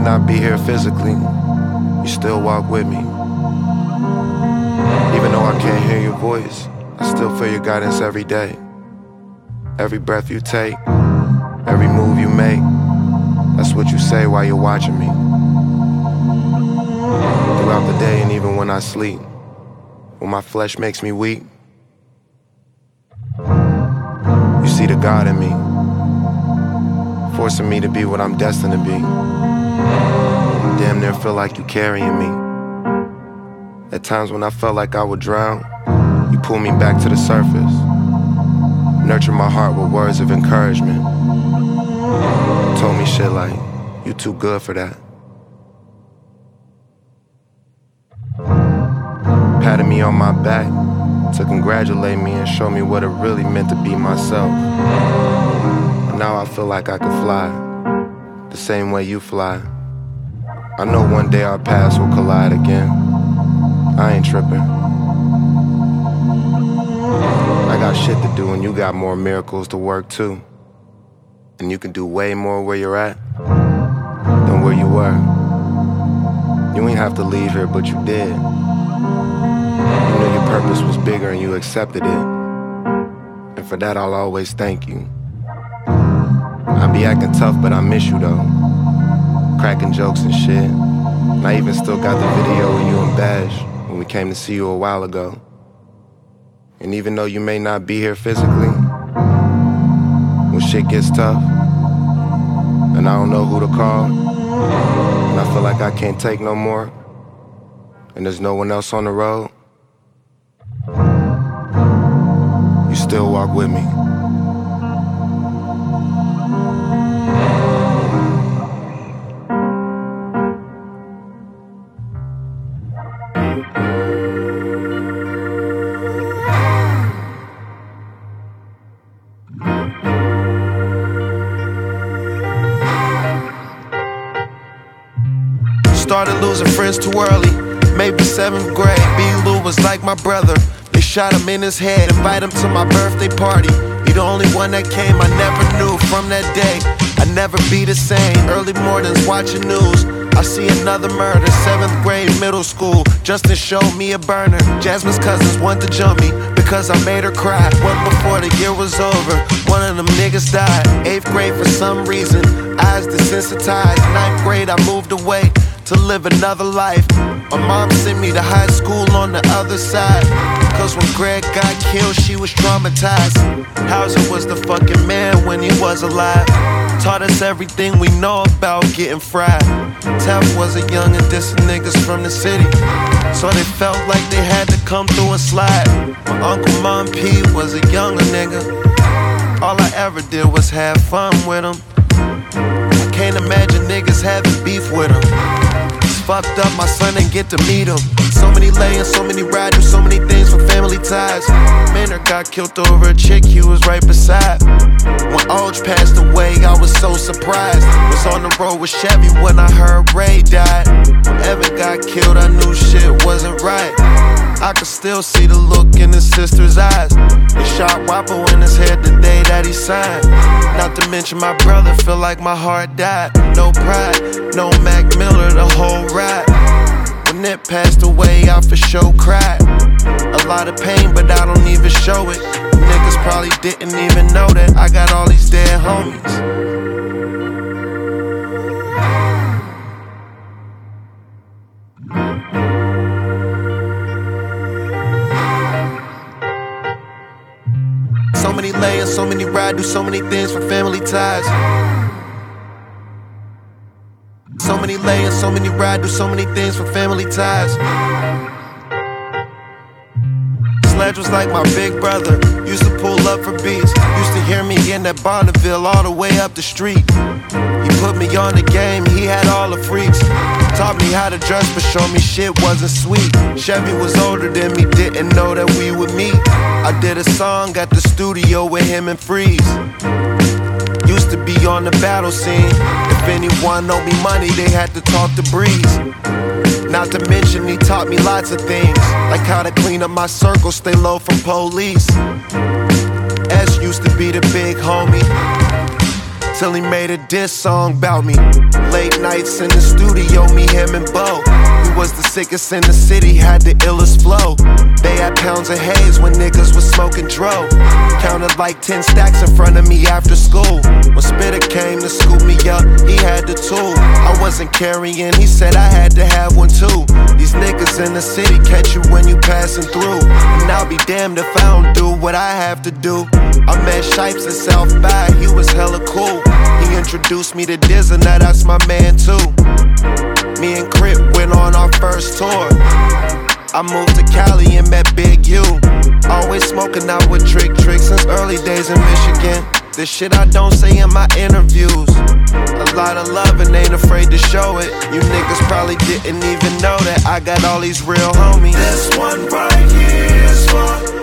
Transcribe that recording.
not be here physically, you still walk with me. Even though I can't hear your voice, I still feel your guidance every day. Every breath you take, every move you make, that's what you say while you're watching me. Throughout the day and even when I sleep, when my flesh makes me weak, you see the God in me, forcing me to be what I'm destined to be. Damn near feel like you carrying me. At times when I felt like I would drown, you pull me back to the surface, nurture my heart with words of encouragement. You told me shit like, you too good for that. Patted me on my back to congratulate me and show me what it really meant to be myself. And now I feel like I could fly, the same way you fly. I know one day our paths will collide again. I ain't tripping. I got shit to do and you got more miracles to work too. And you can do way more where you're at than where you were. You ain't have to leave here, but you did. You knew your purpose was bigger and you accepted it. And for that I'll always thank you. I be acting tough, but I miss you though. Cracking jokes and shit. And I even still got the video of you and Bash when we came to see you a while ago. And even though you may not be here physically, when shit gets tough and I don't know who to call, and I feel like I can't take no more, and there's no one else on the road, you still walk with me. Started losing friends too early, maybe 7th grade. B-Lou was like my brother. They shot him in his head, invite him to my birthday party. He the only one that came, I never knew from that day I'd never be the same. Early mornings watching news, I see another murder. 7th grade, middle school, Justin showed me a burner. Jasmine's cousins wanted to jump me because I made her cry. One before the year was over, one of them niggas died. 8th grade for some reason, eyes desensitized. 9th grade I moved away to live another life. My mom sent me to high school on the other side, cause when Greg got killed she was traumatized. Hauser was the fucking man when he was alive. Taught us everything we know about getting fried. Tef was a young and distant niggas from the city, so they felt like they had to come through and slide. My uncle Mom P was a younger nigga. All I ever did was have fun with him. I can't imagine niggas having beef with him. It's fucked up, my son didn't get to meet him. So many layers, so many riders, so many things for family ties. Maynard got killed over a chick he was right beside. When Oj passed away, I was so surprised. Was on the road with Chevy when I heard Ray died. When Evan got killed, I knew shit wasn't right. I could still see the look in his sister's eyes. They shot Wapo in his head the day that he signed. Not to mention my brother, feel like my heart died. No pride, no Mac Miller, the whole ride. When it passed away, I for sure cried. A lot of pain, but I don't even show it. Niggas probably didn't even know that I got all these dead homies. So many layers, so many rides, do so many things for family ties. So many layers, so many rides, do so many things for family ties. Sledge was like my big brother, used to pull up for beats. Used to hear me in that Bonneville all the way up the street. He put me on the game, he had all the freaks. Taught me how to dress, but showed me shit wasn't sweet. Chevy was older than me, didn't know that we would meet. I did a song at the studio with him and Freeze. Used to be on the battle scene. If anyone owed me money, they had to talk to Breeze. Not to mention he taught me lots of things, like how to clean up my circle, stay low from police. S used to be the big homie. till he made a diss song about me. Late nights in the studio, me, him, and Bo. We was the sickest in the city, had the illest flow. They had pounds of haze when niggas was smoking dro. Counted like 10 stacks in front of me after school. When Spitter came to scoop me up, he had the tool. I wasn't carrying, he said I had to have one too. These niggas in the city catch you when you passing through, and I'll be damned if I don't do what I have to do. I met Shipes in South by, he was hella cool. He introduced me to Diz, and now that's my man too. Me and Crip went on our first tour. I moved to Cali and met Big U. Always smoking out with Trick since early days in Michigan. This shit I don't say in my interviews. A lot of love and ain't afraid to show it. You niggas probably didn't even know that I got all these real homies. This one right here is for